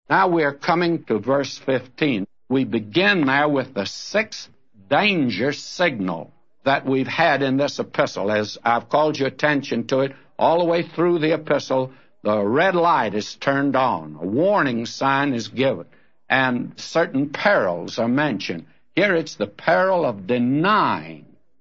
Now we're coming to verse 15. We begin there with the sixth danger signal that we've had in this epistle. As I've called your attention to it, all the way through the epistle, the red light is turned on. A warning sign is given, and certain perils are mentioned. Here it's the peril of denying.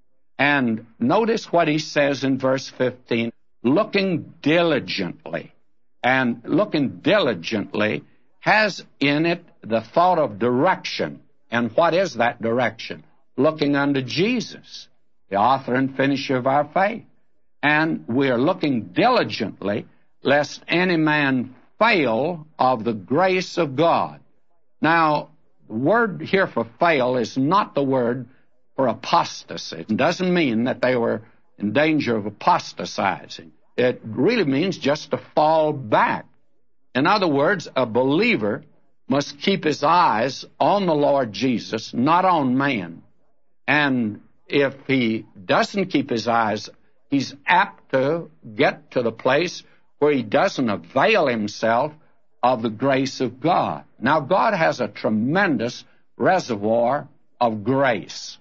And notice what he says in verse 15, looking diligently. And looking diligently has in it the thought of direction. And what is that direction? Looking unto Jesus, the author and finisher of our faith. And we are looking diligently, lest any man fail of the grace of God. Now, the word here for fail is not the word for apostasy. It doesn't mean that they were in danger of apostatizing. It really means just to fall back. In other words, a believer must keep his eyes on the Lord Jesus, not on man. And if he doesn't keep his eyes, he's apt to get to the place where he doesn't avail himself of the grace of God. Now, God has a tremendous reservoir of grace.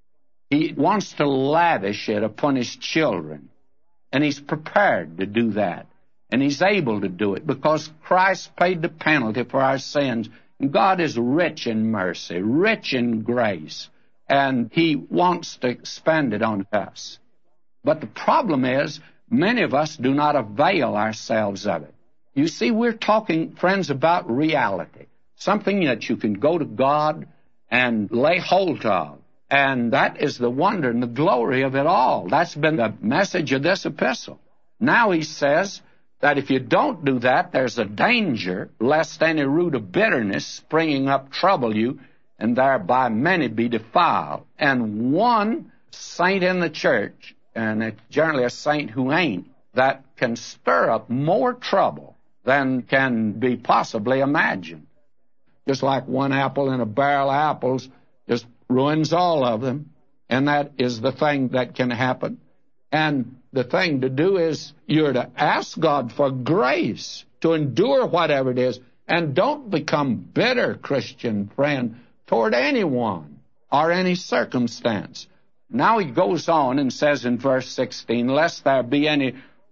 He wants to lavish it upon his children, and he's prepared to do that, and he's able to do it because Christ paid the penalty for our sins. And God is rich in mercy, rich in grace, and he wants to spend it on us. But the problem is, many of us do not avail ourselves of it. You see, we're talking, friends, about reality, something that you can go to God and lay hold of. And that is the wonder and the glory of it all. That's been the message of this epistle. Now he says that if you don't do that, there's a danger lest any root of bitterness springing up trouble you, and thereby many be defiled. And one saint in the church, and it's generally a saint who ain't, that can stir up more trouble than can be possibly imagined. Just like one apple in a barrel of apples just ruins all of them, and that is the thing that can happen. And the thing to do is you're to ask God for grace to endure whatever it is, and don't become bitter, Christian friend, toward anyone or any circumstance. Now he goes on and says in verse 16, lest there be any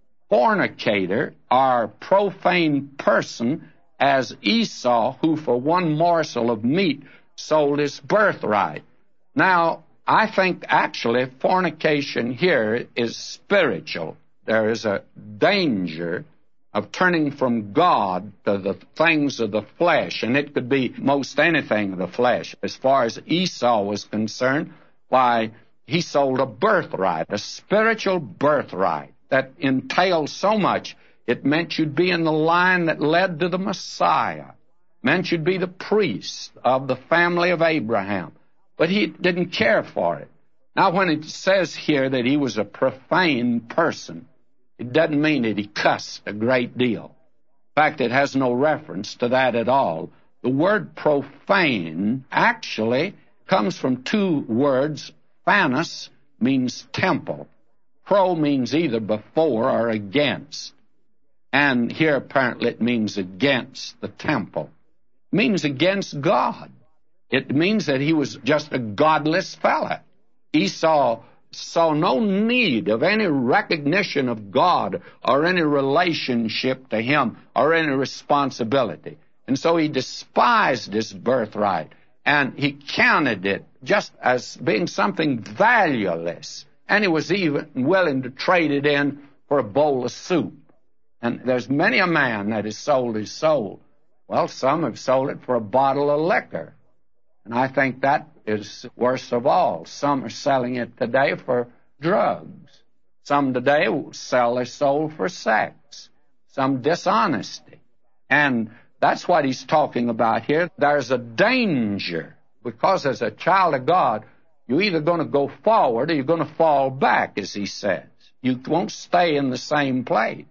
fornicator or profane person as Esau, who for one morsel of meat sold his birthright. Now, I think actually fornication here is spiritual. There is a danger of turning from God to the things of the flesh, and it could be most anything of the flesh. As far as Esau was concerned, why, he sold a birthright, a spiritual birthright that entailed so much. It meant you'd be in the line that led to the Messiah. It meant you'd be the priest of the family of Abraham. But he didn't care for it. Now, when it says here that he was a profane person, it doesn't mean that he cussed a great deal. In fact, it has no reference to that at all. The word profane actually comes from two words. Phanos means temple. Pro means either before or against. And here apparently it means against the temple. It means against God. It means that he was just a godless fella. Esau saw no need of any recognition of God or any relationship to him or any responsibility. And so he despised his birthright, and he counted it just as being something valueless. And he was even willing to trade it in for a bowl of soup. And there's many a man that has sold his soul. Well, some have sold it for a bottle of liquor. And I think that is worst of all. Some are selling it today for drugs. Some today will sell their soul for sex. Some dishonesty. And that's what he's talking about here. There's a danger, because as a child of God, you're either going to go forward or you're going to fall back, as he says. You won't stay in the same place.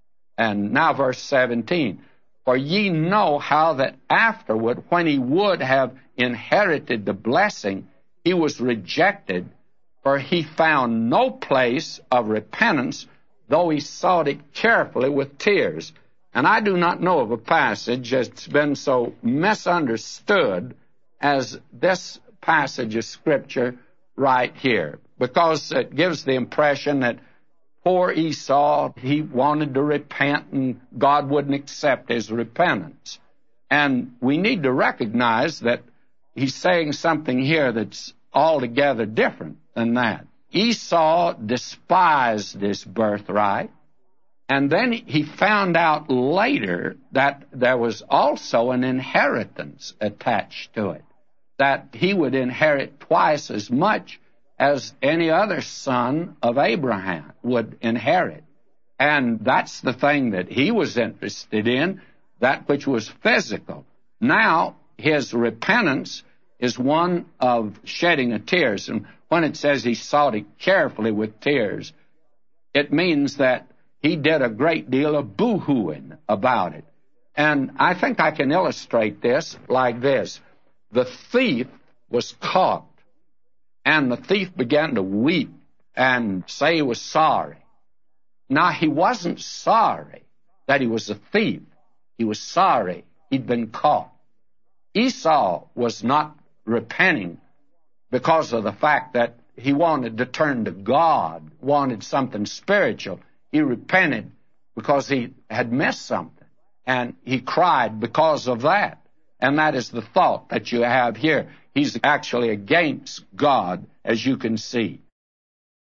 And now verse 17. For ye know how that afterward, when he would have inherited the blessing, he was rejected, for he found no place of repentance, though he sought it carefully with tears. And I do not know of a passage that's been so misunderstood as this passage of Scripture right here, because it gives the impression that poor Esau, he wanted to repent and God wouldn't accept his repentance. And we need to recognize that he's saying something here that's altogether different than that. Esau despised his birthright, and then he found out later that there was also an inheritance attached to it, that he would inherit twice as much as any other son of Abraham would inherit. And that's the thing that he was interested in, that which was physical. Now, his repentance is one of shedding of tears. And when it says he sought it carefully with tears, it means that he did a great deal of boo-hooing about it. And I think I can illustrate this like this. The thief was caught, and the thief began to weep and say he was sorry. Now, he wasn't sorry that he was a thief. He was sorry he'd been caught. Esau was not repenting because of the fact that he wanted to turn to God, wanted something spiritual. He repented because he had missed something, and he cried because of that. And that is the thought that you have here. He's actually against God, as you can see.